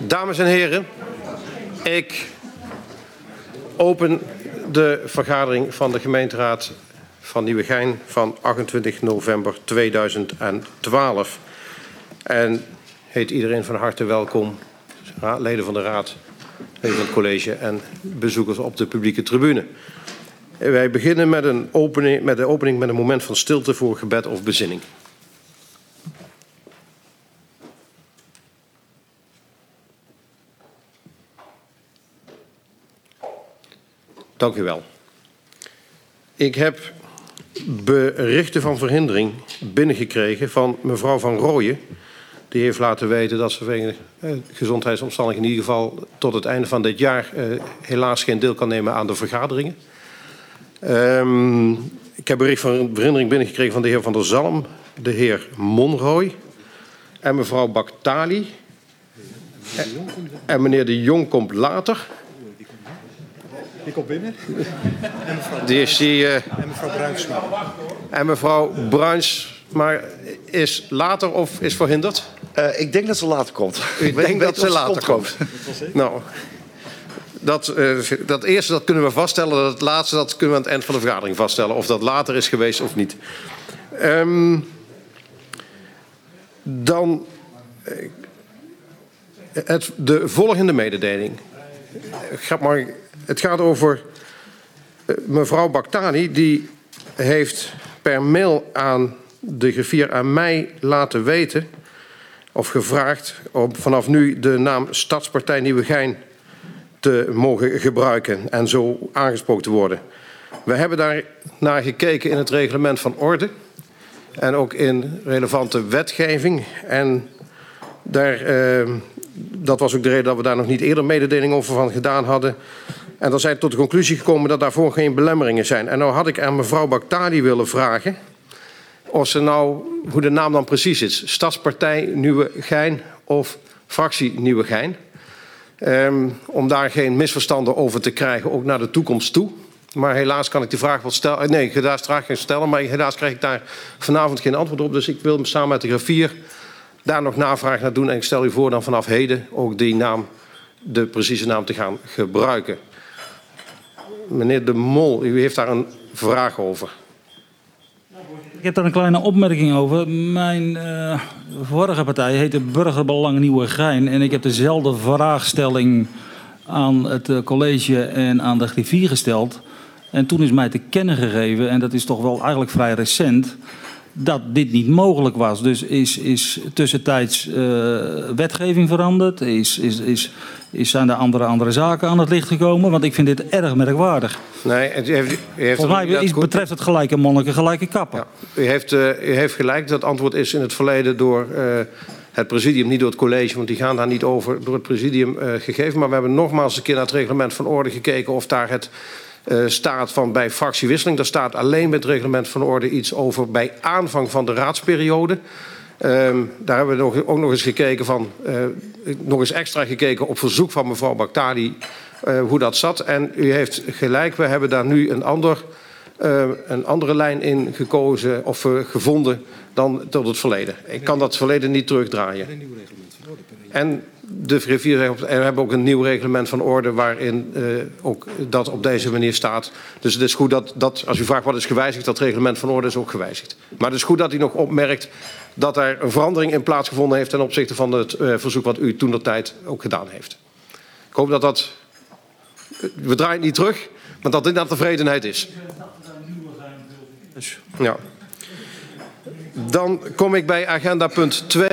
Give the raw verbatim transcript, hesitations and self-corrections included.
Dames en heren, ik open de vergadering van de gemeenteraad van Nieuwegein van achtentwintig november tweeduizend twaalf. En heet iedereen van harte welkom, leden van de raad, leden van het college en bezoekers op de publieke tribune. Wij beginnen met, een opening, met de opening met een moment van stilte voor gebed of bezinning. Dank u wel. Ik heb berichten van verhindering binnengekregen van mevrouw Van Rooyen. Die heeft laten weten dat ze vanwege eh, gezondheidsomstandigheden in ieder geval tot het einde van dit jaar eh, helaas geen deel kan nemen aan de vergaderingen. Um, ik heb bericht van verhindering binnengekregen van de heer Van der Zalm, de heer Monrooy en mevrouw Baktali. En, en meneer De Jong komt later. Die komt binnen. En mevrouw, die is die, uh, en mevrouw Bruinsma. En mevrouw Bruins, maar is later of is verhinderd? Uh, ik denk dat ze later komt. U ik denkt dat ze later komt? komt. Nou, dat, uh, dat eerste dat kunnen we vaststellen. Dat het laatste dat kunnen we aan het eind van de vergadering vaststellen. Of dat later is geweest of niet. Um, dan uh, het, de volgende mededeling. Maar het gaat over uh, mevrouw Baktali. Die heeft per mail aan de griffier aan mij laten weten, of gevraagd, om vanaf nu de naam Stadspartij Nieuwegein te mogen gebruiken en zo aangesproken te worden. We hebben daar naar gekeken in het reglement van orde en ook in relevante wetgeving. En daar, uh, dat was ook de reden dat we daar nog niet eerder mededeling over van gedaan hadden. En dan zijn we tot de conclusie gekomen dat daarvoor geen belemmeringen zijn. En nou had ik aan mevrouw Baktali willen vragen of ze nou, hoe de naam dan precies is. Stadspartij Nieuwegein of fractie Nieuwegein. Um, om daar geen misverstanden over te krijgen, ook naar de toekomst toe. Maar helaas kan ik die vraag wel stellen. Nee, helaas vraag geen stellen, maar helaas krijg ik daar vanavond geen antwoord op. Dus ik wil samen met de griffier daar nog navraag naar doen. En ik stel u voor dan vanaf heden ook die naam, de precieze naam te gaan gebruiken. Meneer De Mol, u heeft daar een vraag over. Ik heb daar een kleine opmerking over. Mijn uh, vorige partij heette Burgerbelang Nieuwegein. En ik heb dezelfde vraagstelling aan het uh, college en aan de griffier gesteld. En toen is mij te kennen gegeven, en dat is toch wel eigenlijk vrij recent, dat dit niet mogelijk was. Dus is, is tussentijds uh, wetgeving veranderd? Is, is, is, is, zijn er andere, andere zaken aan het licht gekomen? Want ik vind dit erg merkwaardig. Nee, het heeft, u heeft Volgens mij is, betreft het gelijke monniken, gelijke kappen. Ja, u, heeft, uh, u heeft gelijk. Dat antwoord is in het verleden door uh, het presidium, niet door het college, want die gaan daar niet over, door het presidium uh, gegeven. Maar we hebben nogmaals een keer naar het reglement van orde gekeken of daar het Uh, staat van bij fractiewisseling. Daar staat alleen met het reglement van orde iets over bij aanvang van de raadsperiode. Um, daar hebben we nog, ook nog eens gekeken van, uh, nog eens extra gekeken op verzoek van mevrouw Baktali uh, hoe dat zat. En u heeft gelijk, we hebben daar nu een, ander, uh, een andere lijn in gekozen of uh, gevonden dan tot het verleden. Ik kan dat verleden niet terugdraaien. En de griffier zegt, we hebben ook een nieuw reglement van orde waarin uh, ook dat op deze manier staat. Dus het is goed dat, dat, als u vraagt wat is gewijzigd, dat reglement van orde is ook gewijzigd. Maar het is goed dat u nog opmerkt dat er een verandering in plaatsgevonden heeft ten opzichte van het uh, verzoek wat u toentertijd ook gedaan heeft. Ik hoop dat dat, we draaien het niet terug, maar dat dit naar tevredenheid is. Ja. Dan kom ik bij agenda punt twee.